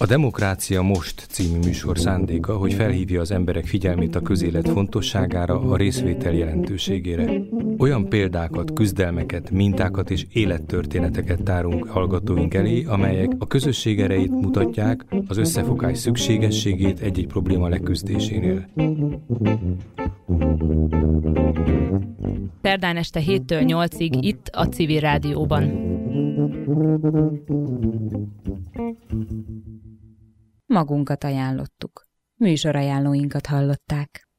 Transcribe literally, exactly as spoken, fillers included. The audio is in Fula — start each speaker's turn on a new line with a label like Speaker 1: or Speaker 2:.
Speaker 1: A Demokrácia Most című műsor szándéka, hogy felhívja az emberek figyelmét a közélet fontosságára, a részvétel jelentőségére. Olyan példákat, küzdelmeket, mintákat és élettörténeteket tárunk hallgatóink elé, amelyek a közösség erejét mutatják, az összefogás szükségességét egy-egy probléma leküzdésénél.
Speaker 2: Szerdán este héttől nyolcig itt a Civil Rádióban. Magunkat ajánlottuk. Műsorajánlóinkat hallották.